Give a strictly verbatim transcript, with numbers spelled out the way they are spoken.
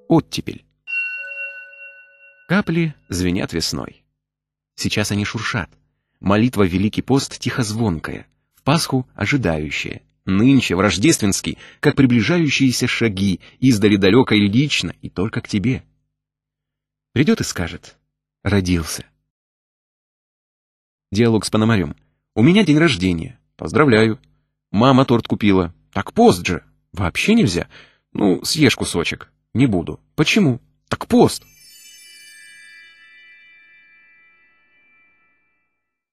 Оттепель. Капли звенят весной. Сейчас они шуршат. Молитва Великий пост тихозвонкая, в Пасху ожидающая. Нынче в рождественский, как приближающиеся шаги, издали далеко и лично, и только к тебе. Придет и скажет: родился. Диалог с Пономарем. У меня день рождения. Поздравляю. Мама торт купила. Так пост же. Вообще нельзя. Ну, съешь кусочек. Не буду. Почему? Так пост.